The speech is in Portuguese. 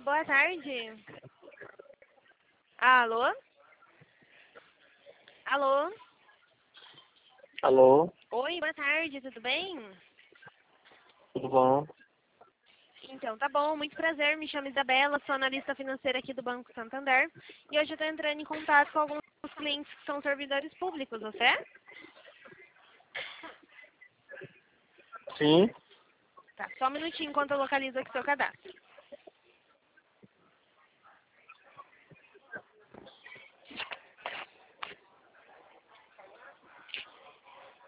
boa tarde. Alô? Alô? Alô, Oi, boa tarde, tudo bem? tudo bom? Então, tá bom, muito prazer, me chamo Isabela, sou analista financeira aqui do Banco Santander e hoje eu estou entrando em contato com alguns clientes que são servidores públicos, você é? Sim, Tá, só um minutinho enquanto eu localizo aqui seu cadastro.